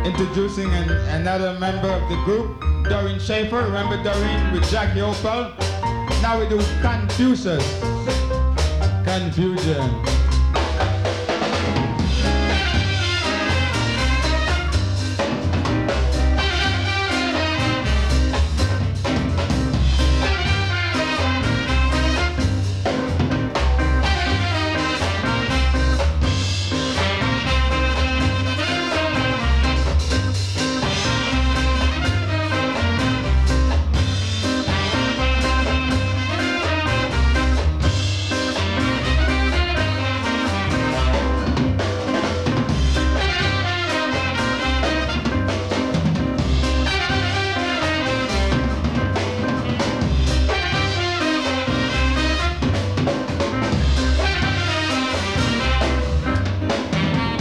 Introducing another member of the group, Doreen Schaefer. Remember Doreen with Jackie Opel? Now we do Confusers. Confusion.